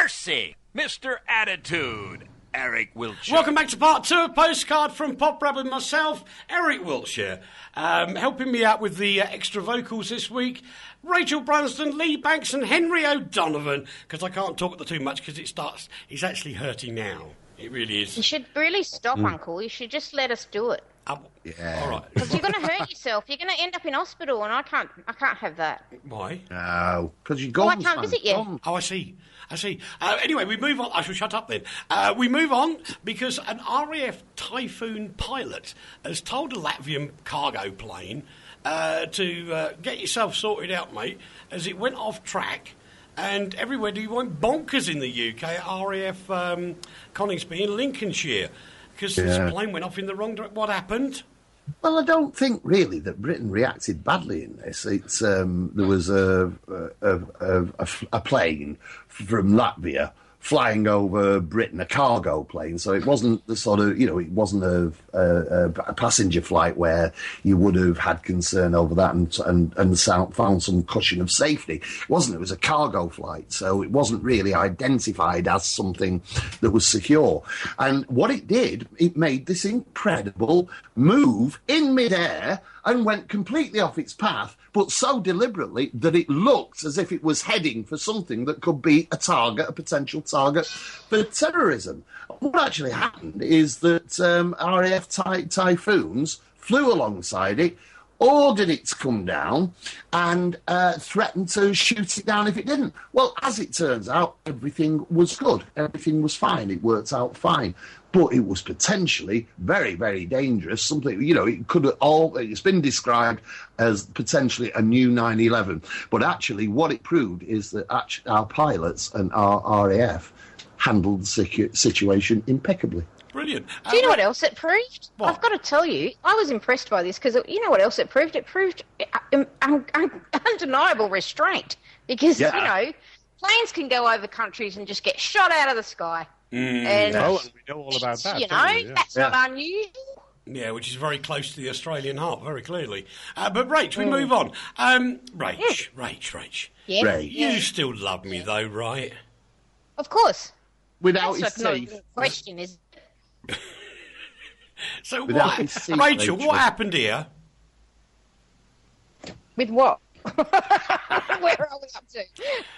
mercy, Mr. Attitude, Eric Wiltshire. Welcome back to part 2 of Postcard from Pop Rab with myself, Eric Wiltshire. Helping me out with the extra vocals this week, Rachel Brunston, Lee Banks and Henry O'Donovan, because I can't talk too much because it's actually hurting now. It really is. You should really stop, Uncle. You should just let us do it. Yeah. All right. Because you're going to hurt yourself. You're going to end up in hospital, and I can't have that. Why? No, because you're gone. Well, I can't visit you. Oh, I see. Anyway, we move on. I shall shut up then. We move on because an RAF Typhoon pilot has told a Latvian cargo plane to get yourself sorted out, mate, as it went off track. And everywhere he went bonkers in the UK at RAF Coningsby in Lincolnshire because this plane went off in the wrong direction. What happened? Well, I don't think really that Britain reacted badly in this. It's there was a plane from Latvia flying over Britain, a cargo plane. So it wasn't the sort of, it wasn't a passenger flight where you would have had concern over that and found some cushion of safety. It wasn't. It was a cargo flight. So it wasn't really identified as something that was secure. And what it did, it made this incredible move in midair and went completely off its path, but so deliberately that it looked as if it was heading for something that could be a potential target for terrorism. What actually happened is that RAF Typhoons flew alongside it, ordered it to come down, and threatened to shoot it down if it didn't. Well, as it turns out, everything was good. Everything was fine. It worked out fine. But it was potentially very, very dangerous. Something, it could have it's been described as potentially a new 9/11. But actually, what it proved is that our pilots and our RAF handled the situation impeccably. Brilliant. Do you know what else it proved? What? I've got to tell you, I was impressed by this because you know what else it proved? It proved undeniable restraint because, planes can go over countries and just get shot out of the sky. And we know all about that. That's not unusual. Yeah, which is very close to the Australian heart, very clearly. But Rach, we move on. Rach. Yeah. Ray. You still love me, though, right? Of course. Without That's his not teeth. a question, is it? So Without his teeth, Rachel, what happened here? With what? Where are we up to?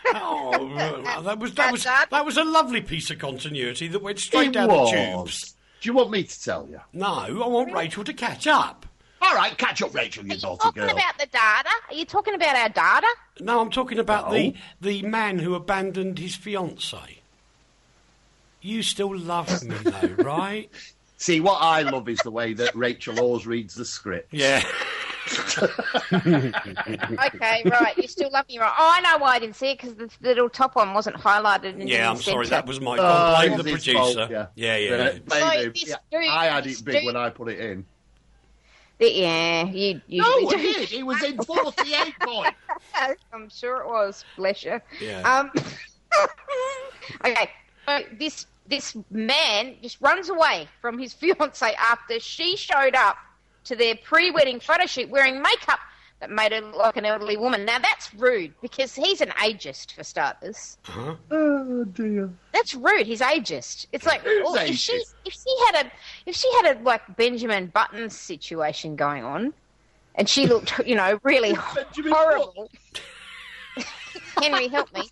That was a lovely piece of continuity that went straight down the tubes. Do you want me to tell you? No, I want Rachel to catch up. All right, catch up, Rachel, you naughty talking girl. about the data? Are you talking about our data? No, I'm talking about the man who abandoned his fiancée. You still love me, though, right? See, what I love is the way that Rachel always reads the script. Yeah. Okay, right. You still love me, right? Oh, I know why I didn't see it, because the little top one wasn't highlighted. Yeah, I'm sorry. That was my fault. Blame the producer. Fault, Yeah. I had it big when I put it in. Yeah, you No, I did. It was in 48 points. I'm sure it was. Bless you. Yeah. Okay, so this man just runs away from his fiancée after she showed up to their pre-wedding photo shoot wearing makeup that made her look like an elderly woman. Now, that's rude, because he's an ageist, for starters. Uh-huh. Oh, dear. That's rude. He's ageist. It's like, well, if she had a like Benjamin Button situation going on, and she looked, really horrible. Henry, help me.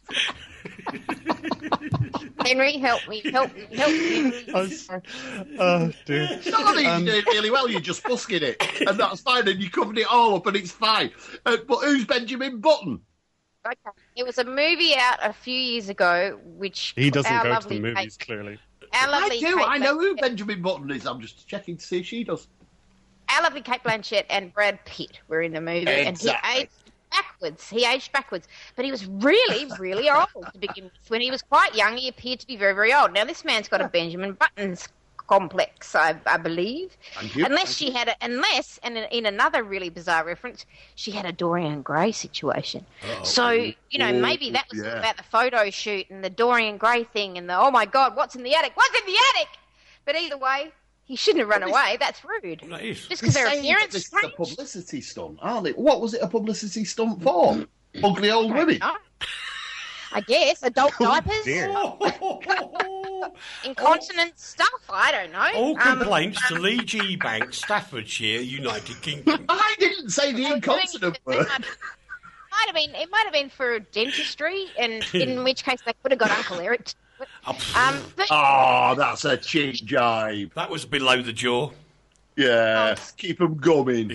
Henry, help me. I'm sorry. Oh, dear. No, you did it really well. You're just busking it, and that's fine, and you covered it all up, and it's fine. But who's Benjamin Button? Okay. It was a movie out a few years ago, which He doesn't go to the movies, clearly. I do. I know who Benjamin Button is. I'm just checking to see if she does. Our lovely Kate Blanchett and Brad Pitt were in the movie, Exactly. and he aged backwards. But he was really, really old to begin with. When he was quite young, he appeared to be very, very old. Now, this man's got a Benjamin Button's complex, I believe. Thank you. And in another really bizarre reference, she had a Dorian Gray situation. Maybe that was about the photo shoot and the Dorian Gray thing and the, oh my God, what's in the attic? What's in the attic? But either way, he shouldn't have run away. That's rude. That is. Just because their appearance This is a publicity stunt, aren't it? What was it a publicity stunt for? Ugly old women. I guess adult diapers, dear. incontinence stuff. I don't know. All complaints to Lee G. Banks, Staffordshire, United Kingdom. I didn't say the incontinent word. It might have been for dentistry, and in which case they could have got Uncle Eric to do it. But Oh, that's a cheap jibe. That was below the jaw. Yeah, keep them gumming.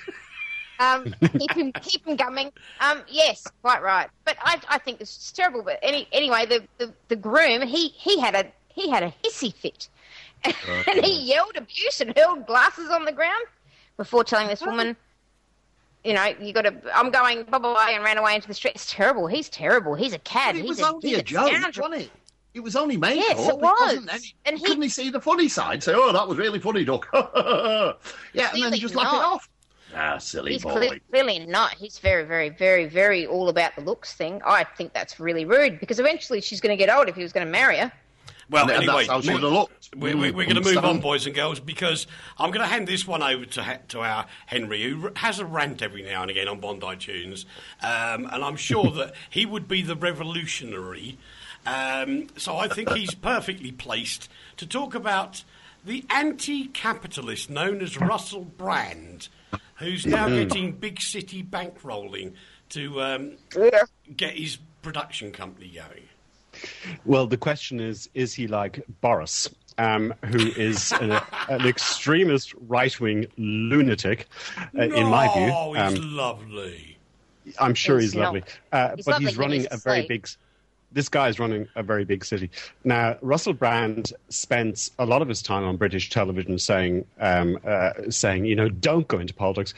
keep him gumming. Yes, quite right. But I think this is terrible. But anyway, the groom he had a hissy fit, and he yelled abuse and hurled glasses on the ground before telling this woman, you know, I'm going blah blah blah, and ran away into the street. It's terrible. He's terrible. He's a cad. It He's was only a joke, scoundrel. wasn't it? It was only made Yes, up. it was. And couldn't he see the funny side? Say, oh, that was really funny, Duck. Yeah, and then Clearly just laugh it not. off. Ah, silly He's boy. clearly not. He's very, very, very, very all about the looks thing. I think that's really rude because eventually she's going to get old if he was going to marry her. Well, And anyway, that's how she would have looked. we're going to move on, boys and girls, because I'm going to hand this one over to our Henry, who has a rant every now and again on Bondi Tunes, and I'm sure that he would be the revolutionary. So I think he's perfectly placed to talk about the anti-capitalist known as Russell Brand, who's now getting big city bankrolling to get his production company going. Well, the question is he like Boris, who is an extremist right-wing lunatic, in my view? Oh, he's lovely. I'm sure he's He's lovely. not. But He's he's lovely, running he a needs very to big... This guy is running a very big city. Now, Russell Brand spends a lot of his time on British television saying, you know, don't go into politics,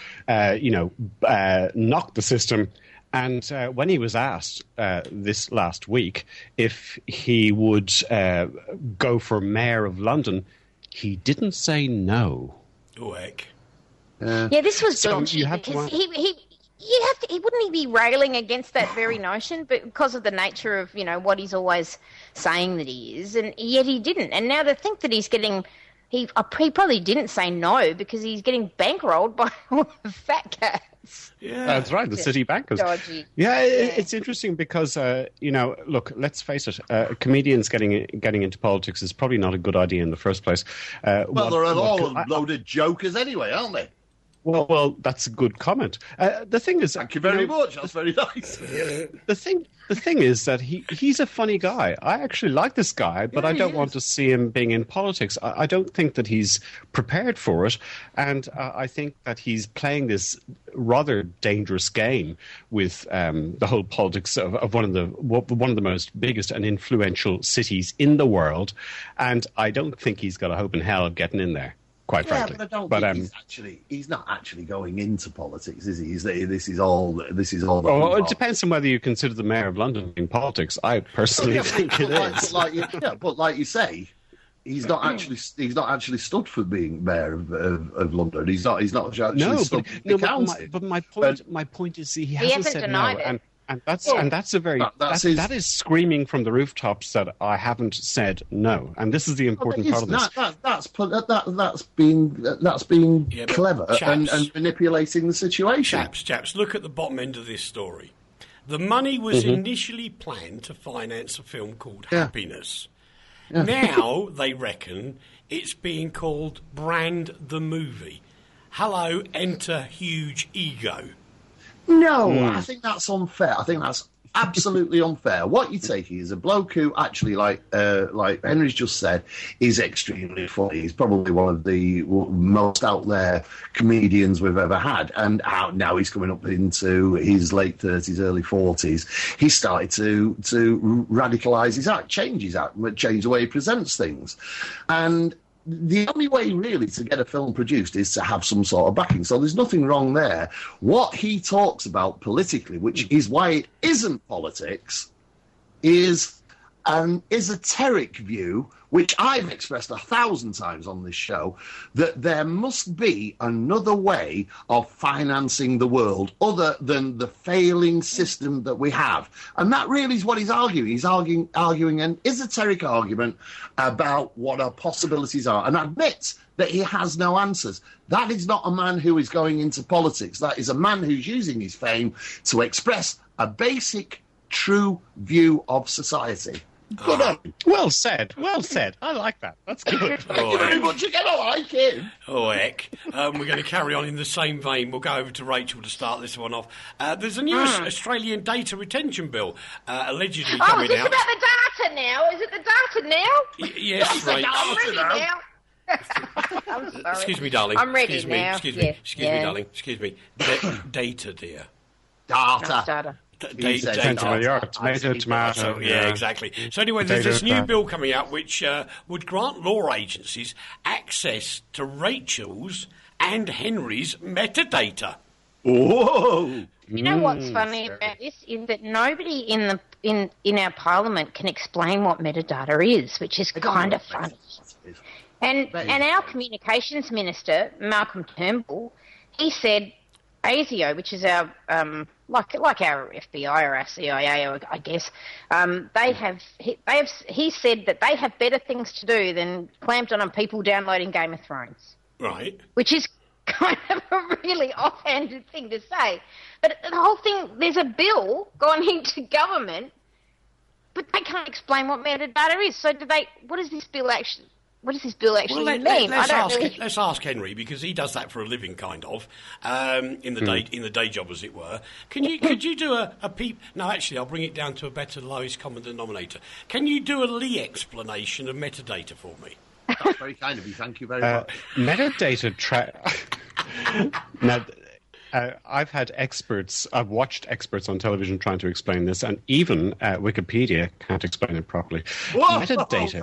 knock the system. And when he was asked this last week if he would go for mayor of London, he didn't say no. Oh, heck. Yeah, this was So dodgy you have to because want- he wouldn't he be railing against that very notion, but because of the nature of, you know, what he's always saying that he is, and yet he didn't. And now to think that he's getting, he probably didn't say no because he's getting bankrolled by all the fat cats. Yeah. That's right, the city bankers. Dodgy. Yeah, it's interesting because, look, let's face it, comedians getting into politics is probably not a good idea in the first place. Well, they're all loaded jokers anyway, aren't they? Well, that's a good comment. The thing is, Thank you very much. That's very nice. The thing is that he's a funny guy. I actually like this guy, but I don't want to see him being in politics. I don't think that he's prepared for it, and I think that he's playing this rather dangerous game with the whole politics of one of the most biggest and influential cities in the world, and I don't think he's got a hope in hell of getting in there. Quite frankly, but I don't think he's not actually going into politics, is he? This is all. Well, it depends on whether you consider the mayor of London in politics. I personally think it is. But like you say, he's not actually stood for being mayor of London. He's not actually stood for the council. But my point is, he hasn't said denied no, it. and that's a very that is screaming from the rooftops that I haven't said no, and this is the important part of this. That's been clever and manipulating the situation. Chaps, look at the bottom end of this story. The money was initially planned to finance a film called Happiness. Yeah. Now they reckon it's being called Brand the Movie. Hello, enter huge ego. No, I think that's unfair. I think that's absolutely unfair. What you're taking is a bloke who actually, like Henry's just said, is extremely funny. He's probably one of the most out there comedians we've ever had. And now he's coming up into his late 30s, early 40s. He started to radicalise his act, change the way he presents things. And the only way, really, to get a film produced is to have some sort of backing. So there's nothing wrong there. What he talks about politically, which is why it isn't politics, is an esoteric view, which I've expressed 1,000 times on this show, that there must be another way of financing the world other than the failing system that we have. And that really is what he's arguing. He's arguing an esoteric argument about what our possibilities are and admits that he has no answers. That is not a man who is going into politics. That is a man who's using his fame to express a basic true view of society. Good on him. Well said. Well said. I like that. That's good. Thank you very much. You're going to like him. Oh, heck. We're going to carry on in the same vein. We'll go over to Rachel to start this one off. There's a new Australian data retention bill allegedly coming is out. it about the data now? Is it the data now? Yes, Rachel. I'm ready now. I'm sorry. Excuse me, darling. I'm ready Excuse now. me. Excuse me, Yeah. darling. Excuse me. Data, dear. Data. Data. Tomato. Yeah, exactly. So anyway, there's this new bill coming out which would grant law agencies access to Rachel's and Henry's metadata. Whoa! You know what's funny about this is that nobody in our parliament can explain what metadata is, which is kind of funny. And our communications minister, Malcolm Turnbull, he said ASIO, which is our like our FBI or our CIA, I guess, he said that they have better things to do than clamp down on people downloading Game of Thrones. Right. Which is kind of a really offhanded thing to say. But the whole thing, there's a bill gone into government, but they can't explain what metadata is. So what does this bill actually mean? Let's ask Henry, because he does that for a living, kind of, in the day job, as it were. Could you do a peep? No, actually, I'll bring it down to a better lowest common denominator. Can you do a Lee explanation of metadata for me? That's very kind of you. Thank you very much. Metadata Now, I've watched experts on television trying to explain this, and even Wikipedia can't explain it properly. Whoa, Metadata.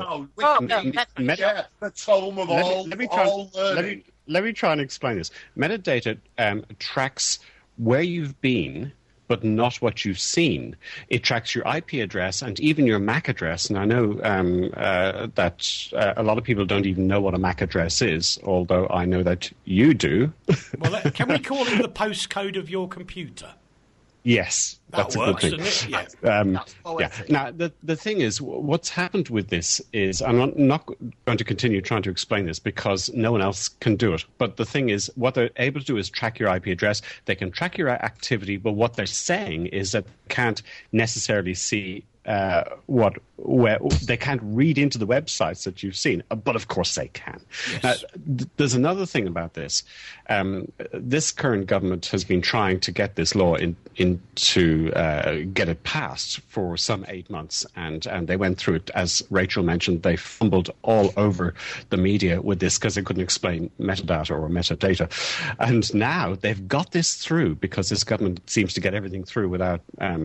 That's home of all learning. Let me try and explain this. Metadata tracks where you've been, but not what you've seen. It tracks your IP address and even your MAC address. And I know that a lot of people don't even know what a MAC address is, although I know that you do. Well, can we call it the postcode of your computer? Yes, that's a good thing. Doesn't it? Yeah. Yeah. Now, the thing is, what's happened with this is, I'm not going to continue trying to explain this because no one else can do it. But the thing is, what they're able to do is track your IP address. They can track your activity, but what they're saying is that they can't necessarily see where they can't read into the websites that you've seen, but of course they can. Yes. There's another thing about this. This current government has been trying to get this law into get it passed for some 8 months, and they went through it, as Rachel mentioned. They fumbled all over the media with this because they couldn't explain metadata or metadata, and now they've got this through because this government seems to get everything through without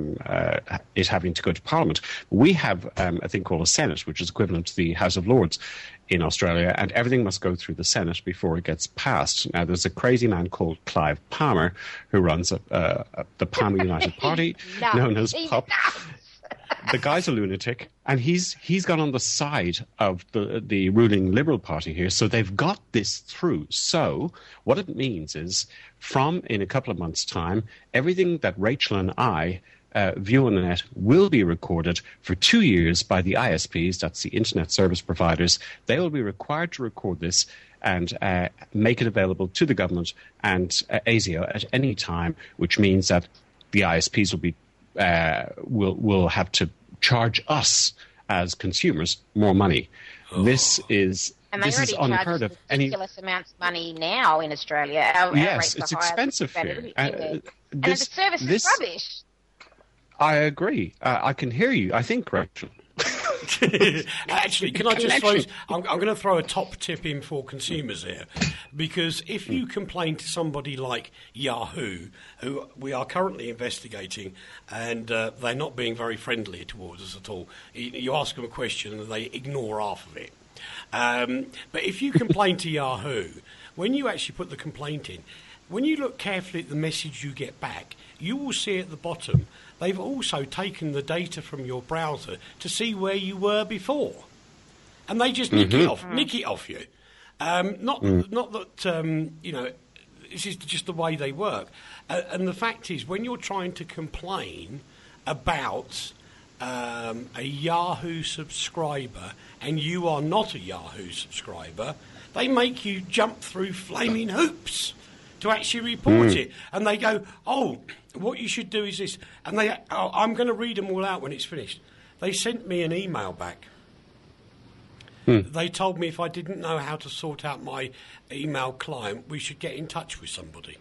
it having to go to Parliament. We have a thing called a Senate, which is equivalent to the House of Lords in Australia, and everything must go through the Senate before it gets passed. Now, there's a crazy man called Clive Palmer who runs the Palmer United Party, known as PUP. The guy's a lunatic, and he's gone on the side of the ruling Liberal Party here, so they've got this through. So what it means is, in a couple of months' time, everything that Rachel and I view on the net will be recorded for 2 years by the ISPs, that's the Internet Service Providers. They will be required to record this and make it available to the government and ASIO at any time, which means that the ISPs will have to charge us as consumers more money. Oh. This is unheard of. Ridiculous amounts of money now in Australia. Yes, it's expensive here. And the service is rubbish. I agree. I can hear you. I think, Rachel. Actually, can I just throw... I'm going to throw a top tip in for consumers here, because if you complain to somebody like Yahoo, who we are currently investigating, and they're not being very friendly towards us at all, you ask them a question and they ignore half of it. But if you complain to Yahoo, when you actually put the complaint in, when you look carefully at the message you get back, you will see at the bottom they've also taken the data from your browser to see where you were before, and they just nick it off you. Not that this is just the way they work. And the fact is, when you're trying to complain about a Yahoo subscriber and you are not a Yahoo subscriber, they make you jump through flaming hoops to actually report it. And they go, oh, what you should do is this. And I'm going to read them all out when it's finished. They sent me an email back. They told me if I didn't know how to sort out my email client, we should get in touch with somebody.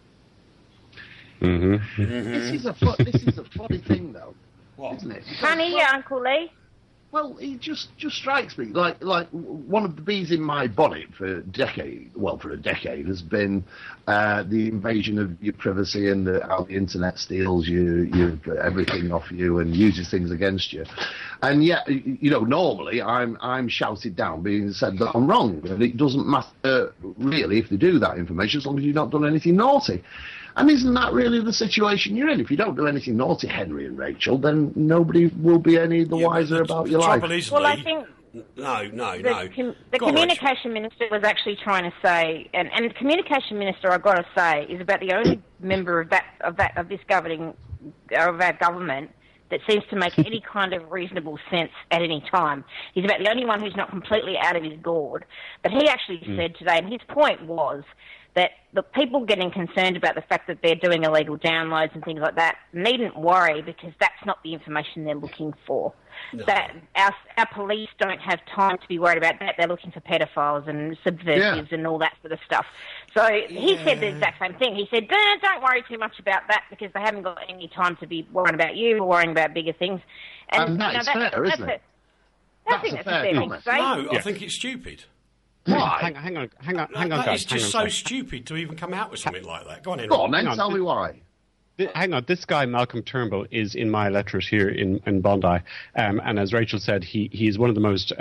This is a funny thing, though, isn't it? Funny, Uncle Lee. Well, it just strikes me like one of the bees in my bonnet for a decade has been the invasion of your privacy and how the internet steals your everything off you and uses things against you. And yet, normally I'm shouted down, being said that I'm wrong, and it doesn't matter really if they do that information as long as you've not done anything naughty. And isn't that really the situation you're in? If you don't do anything naughty, Henry and Rachel, then nobody will be any the wiser about your life. Well, I think no. The communication minister was actually trying to say, and the communication minister, I've got to say, is about the only member of this governing of our government that seems to make any kind of reasonable sense at any time. He's about the only one who's not completely out of his gourd. But he actually said today, and his point was that the people getting concerned about the fact that they're doing illegal downloads and things like that needn't worry, because that's not the information they're looking for. No. That our police don't have time to be worried about that. They're looking for pedophiles and subversives and all that sort of stuff. So he said the exact same thing. He said, don't worry too much about that, because they haven't got any time to be worrying about you or worrying about bigger things. And that's fair, isn't it? I think that's a fair thing to say. No, I think it's stupid. Why? Hang on, that guys. It's just so stupid to even come out with something like that. Go on, Henry. Go on, then tell me why. Hang on, this guy, Malcolm Turnbull, is in my electorate here in Bondi. And as Rachel said, he is one of the most...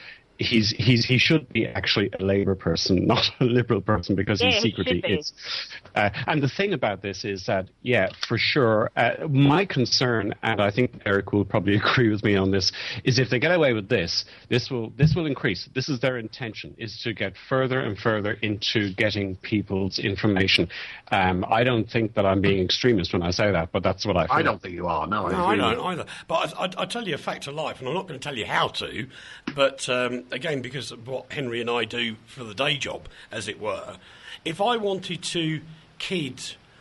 he should be actually a Labour person, not a Liberal person, because he secretly is. And the thing about this is that, for sure, my concern, and I think Eric will probably agree with me on this, is if they get away with this will increase. This is their intention, is to get further and further into getting people's information. I don't think that I'm being extremist when I say that, but that's what I feel. I don't think you are, no. I don't either. But I tell you a fact of life, and I'm not going to tell you how to, but... again, because of what Henry and I do for the day job, as it were, if I wanted to kid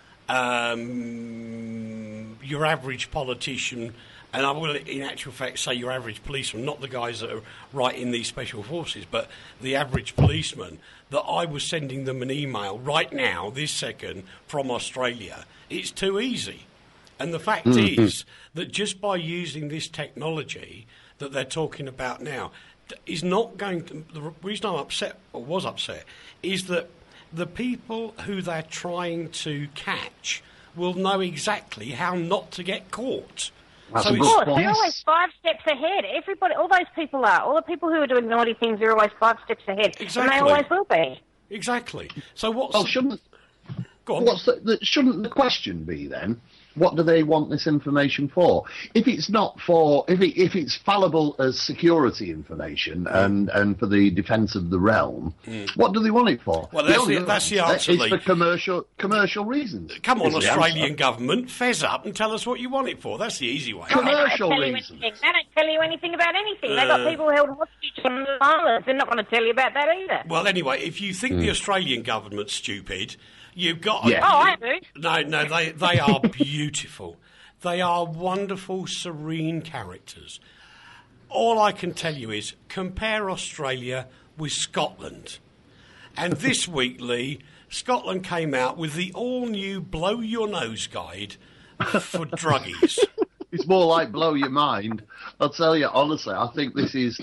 your average politician, and I will in actual fact say your average policeman, not the guys that are right in these special forces, but the average policeman, that I was sending them an email right now, this second, from Australia, it's too easy. And the fact is that just by using this technology that they're talking about now, is not going to... The reason I'm upset, or was upset, is that the people who they're trying to catch will know exactly how not to get caught. Of course, they're always 5 steps ahead. Everybody, all those people are. All the people who are doing naughty things are always 5 steps ahead. Exactly. And they always will be. Exactly. So what's... Oh, shouldn't... Go on. Shouldn't the question be then, what do they want this information for? If it's not for, if it's fallible as security information and for the defence of the realm, what do they want it for? Well, that's the answer, Lee. It's for commercial reasons. Come on, Australian government, fess up and tell us what you want it for. That's the easy way. Commercial reasons. They don't tell you anything about anything. They've got people held hostage on the islands. They're not going to tell you about that either. Well, anyway, if you think the Australian government's stupid... You've got... Yeah. I do. No, they are beautiful. They are wonderful, serene characters. All I can tell you is compare Australia with Scotland. And this week, Lee, Scotland came out with the all-new Blow Your Nose guide for druggies. It's more like blow your mind. I'll tell you, honestly, I think this is...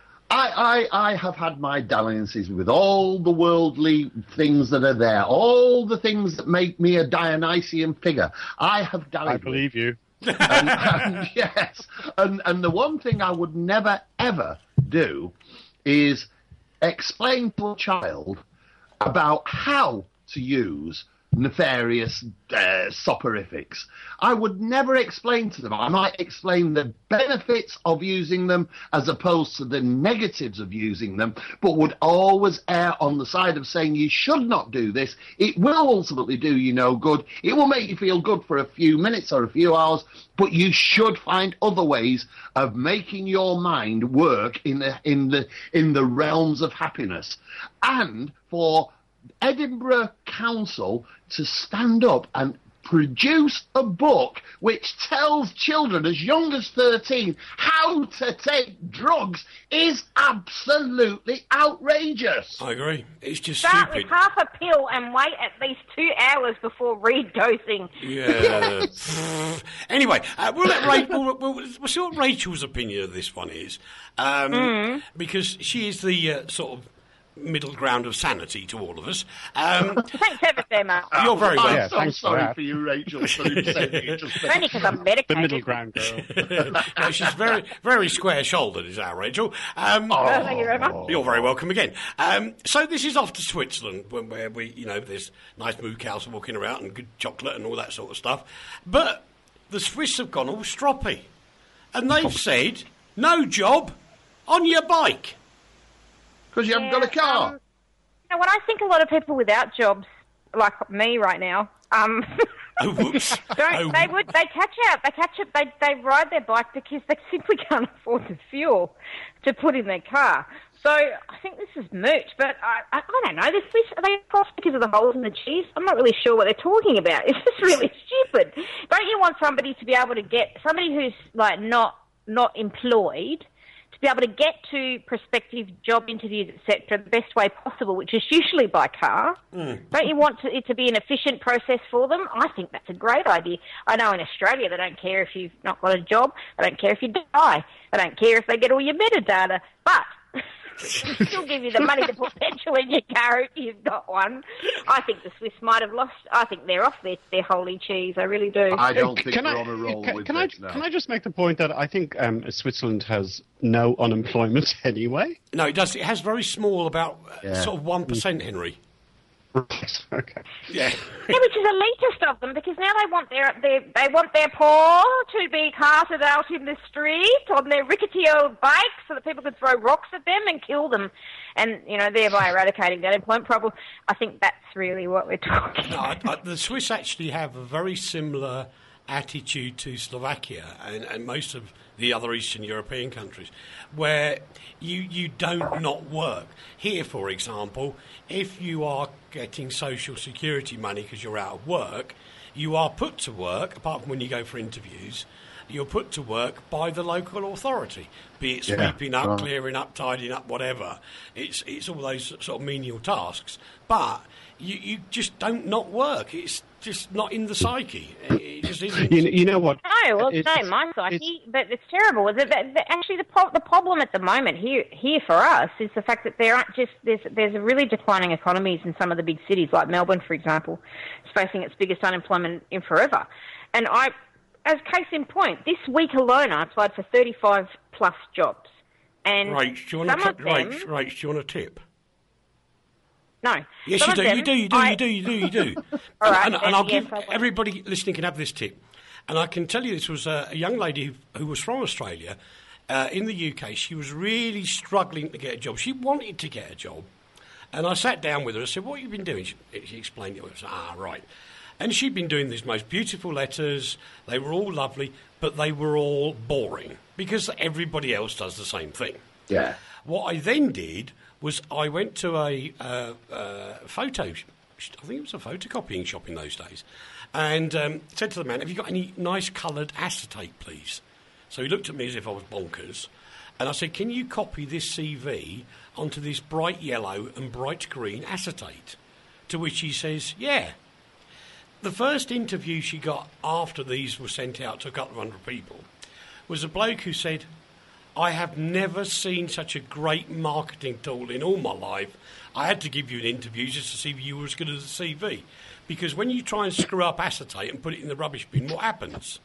I have had my dalliances with all the worldly things that are there, all the things that make me a Dionysian figure. I have dallied. I believe you. Yes. And the one thing I would never, ever do is explain to a child about how to use nefarious soporifics. I would never explain to them. I might explain the benefits of using them as opposed to the negatives of using them, but would always err on the side of saying you should not do this. It will ultimately do you no good. It will make you feel good for a few minutes or a few hours, but you should find other ways of making your mind work in the realms of happiness. And for Edinburgh Council to stand up and produce a book which tells children as young as 13 how to take drugs is absolutely outrageous. I agree. It's just Start stupid. with half a pill and wait at least 2 hours before redosing. Yeah. Anyway, we'll see what Rachel's opinion of this one is. Because she is the sort of middle ground of sanity to all of us. Thanks ever so much. You're very I'm welcome. so thanks for sorry that. for you, Rachel, for saying you just Only because I'm The medicated. middle ground girl. No, she's very, very square-shouldered, is our Rachel. Thank you very much. You're very welcome again. So this is off to Switzerland, where we, there's nice moo cows walking around and good chocolate and all that sort of stuff. But the Swiss have gone all stroppy, and they've said, "No job on your bike." because you haven't got a car. When I think a lot of people without jobs, like me right now, Oh, whoops. they catch up, they ride their bike because they simply can't afford the fuel to put in their car. So I think this is moot, but I don't know. The Swiss, are they cross because of the holes in the cheese? I'm not really sure what they're talking about. It's just really stupid. Don't you want somebody to be able to get, somebody who's like not employed, to be able to get to prospective job interviews, etc., the best way possible, which is usually by car? Don't you want it to be an efficient process for them? I think that's a great idea. I know in Australia they don't care if you've not got a job. They don't care if you die. They don't care if they get all your metadata. But they still give you the money to put petrol in your car if you've got one. I think the Swiss might have lost. I think they're off their holy cheese. I really do. I don't think Can we're I- on a roll with can this I, now. Can I just make the point that I think Switzerland has no unemployment anyway? No, it does. It has very small, about Yeah. sort of 1%, Henry. Right, okay. Yeah. Yeah, which is elitist of them, because now they want their poor to be carted out in the street on their rickety old bikes so that people can throw rocks at them and kill them, and thereby eradicating the unemployment problem. I think that's really what we're talking about. No, the Swiss actually have a very similar attitude to Slovakia and most of the other Eastern European countries, where you don't not work. Here, for example, if you are getting social security money because you're out of work, you are put to work, apart from when you go for interviews, you're put to work by the local authority, be it sweeping up, clearing up, tidying up, whatever. It's all those sort of menial tasks. But you just don't not work. It's just not in the psyche. It just isn't. You know what? No, well, it's not in my psyche, but it's terrible. Actually, the problem at the moment here for us is the fact that there's a really declining economies in some of the big cities, like Melbourne, for example, is facing its biggest unemployment in forever. And as case in point, this week alone, I applied for 35 plus jobs, and Rach, do you want Rach, do you want a tip? No. Yes, Some you do. of them, You do. All right, and I'll yes, give I will. everybody listening can have this tip. And I can tell you, this was a young lady who was from Australia in the UK. She was really struggling to get a job. She wanted to get a job. And I sat down with her and said, "What have you been doing?" She explained it. I said, right. And she'd been doing these most beautiful letters. They were all lovely, but they were all boring because everybody else does the same thing. Yeah. What I then did was I went to a photo, I think it was a photocopying shop in those days, and said to the man, "Have you got any nice coloured acetate, please?" So he looked at me as if I was bonkers, and I said, "Can you copy this CV onto this bright yellow and bright green acetate?" To which he says, "Yeah." The first interview she got after these were sent out to a couple of hundred people was a bloke who said, "I have never seen such a great marketing tool in all my life. I had to give you an interview just to see if you were as good as the CV. Because when you try and screw up acetate and put it in the rubbish bin, what happens?"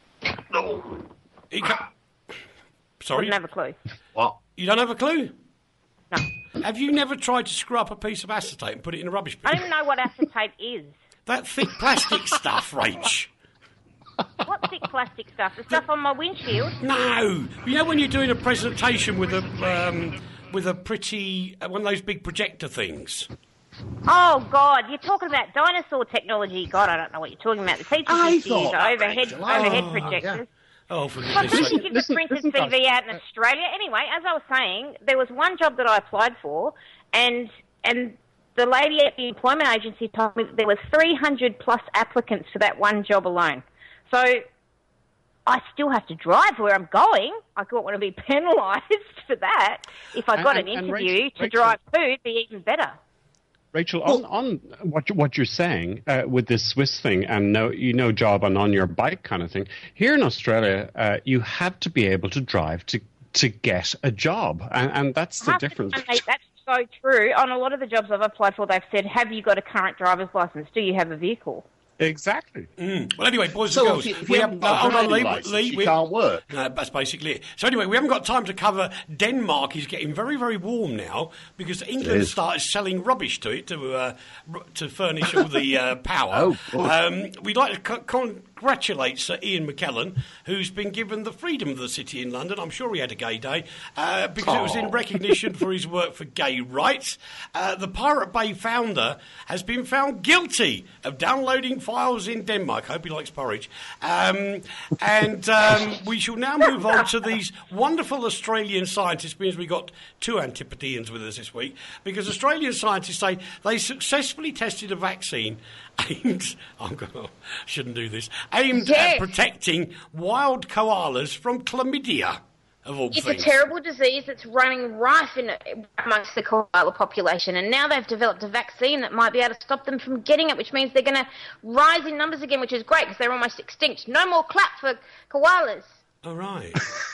Sorry? Wouldn't have a clue. What? You don't have a clue? No. Have you never tried to screw up a piece of acetate and put it in a rubbish bin? I don't even know what acetate is. That thick plastic stuff, Rach. What thick plastic stuff? The stuff on my windshield? No. You know when you're doing a presentation with a pretty one of those big projector things. Oh, God, you're talking about dinosaur technology. God, I don't know what you're talking about. The teachers used to use overhead projectors. Oh, for Well, goodness sake. you just printed CV out in Australia. Anyway, as I was saying, there was one job that I applied for, and the lady at the employment agency told me that there was 300 plus applicants for that one job alone. So I still have to drive where I'm going. I don't want to be penalised for that. If I got an interview to drive to, it'd be even better. Rachel, on what you're saying with this Swiss thing and no job and on your bike kind of thing, here in Australia, you have to be able to drive to get a job, and that's the difference. That's so true. On a lot of the jobs I've applied for, they've said, have you got a current driver's licence? Do you have a vehicle? Exactly. Well, anyway, boys So and girls, if you haven't got a driving licence, you can't work. No, that's basically it. So anyway, we haven't got time to cover Denmark is getting very, very warm now because England started selling rubbish to it to furnish all the power. We'd like to congratulate Sir Ian McKellen, who's been given the freedom of the city in London. I'm sure he had a gay day because it was in recognition for his work for gay rights. The Pirate Bay founder has been found guilty of downloading files in Denmark. I hope he likes porridge. We shall now move on to these wonderful Australian scientists, because we got two Antipodeans with us this week, because Australian scientists say they successfully tested a vaccine aimed at protecting wild koalas from chlamydia. It's a terrible disease that's running rife amongst the koala population, and now they've developed a vaccine that might be able to stop them from getting it, which means they're going to rise in numbers again, which is great because they're almost extinct. No more clap for koalas. All right.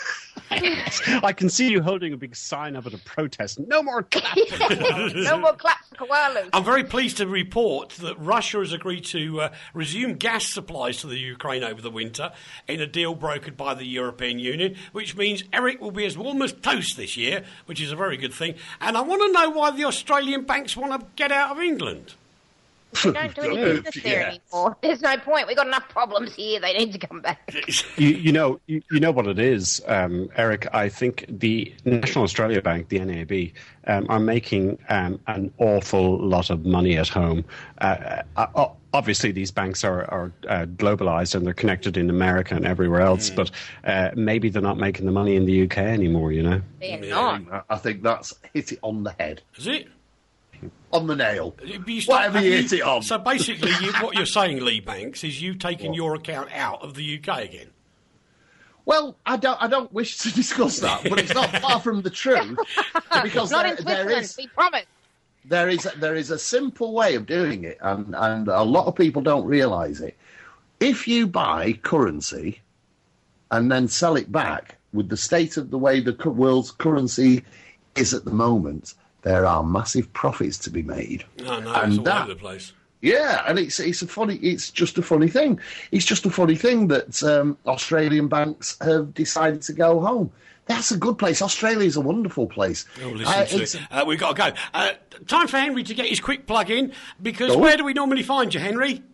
I can see you holding a big sign up at a protest. No more clap. No more claps for koalas. I'm very pleased to report that Russia has agreed to resume gas supplies to the Ukraine over the winter in a deal brokered by the European Union, which means Eric will be as warm as toast this year, which is a very good thing. And I want to know why the Australian banks want to get out of England. We don't do any business there anymore. There's no point. We've got enough problems here. They need to come back. You know what it is, Eric. I think the National Australia Bank, the NAB, are making an awful lot of money at home. Obviously, these banks are globalized and they're connected in America and everywhere else, but maybe they're not making the money in the UK anymore, you know? They're not. I think that's hit it on the head. Is it? On the nail. Whatever you hit it on. So basically, what you're saying, Lee Banks, is you taking your account out of the UK again. Well, I don't wish to discuss that, but it's not far from the truth. Because not in Switzerland, we promise. There is a simple way of doing it, and a lot of people don't realise it. If you buy currency and then sell it back with the state of the way the world's currency is at the moment, there are massive profits to be made. No, it's all over the place. Yeah, and it's just a funny thing. It's just a funny thing that Australian banks have decided to go home. That's a good place. Australia is a wonderful place. Oh, listen to it. We've got to go. Time for Henry to get his quick plug in, because where do we normally find you, Henry?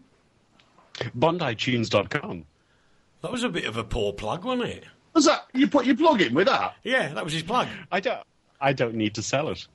BondiTunes.com. That was a bit of a poor plug, wasn't it? Was that you put your plug in with that? Yeah, that was his plug. I don't need to sell it.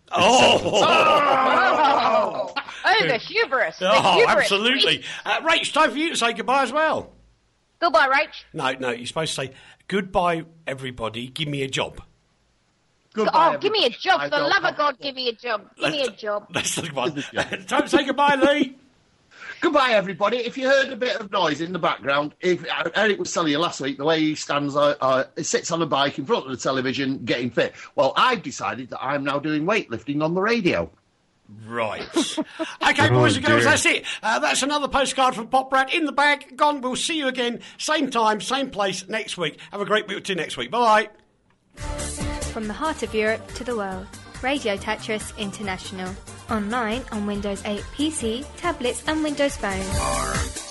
The hubris. Absolutely. Rach, time for you to say goodbye as well. Goodbye, Rach. No, you're supposed to say, goodbye, everybody, give me a job. Goodbye, give me a job. For the love of God, give me a job. Give me a job. That's the one. Time to say goodbye, Lee. Goodbye, everybody. If you heard a bit of noise in the background, if Eric was telling you last week, the way he stands, sits on a bike in front of the television getting fit. Well, I've decided that I'm now doing weightlifting on the radio. Right. Okay, boys and girls, that's it. That's another postcard from Pop Rat in the bag. Gone. We'll see you again, same time, same place next week. Have a great week till next week. Bye. From the heart of Europe to the world, Radio Tetris International. Online on Windows 8 PC, tablets and Windows Phone.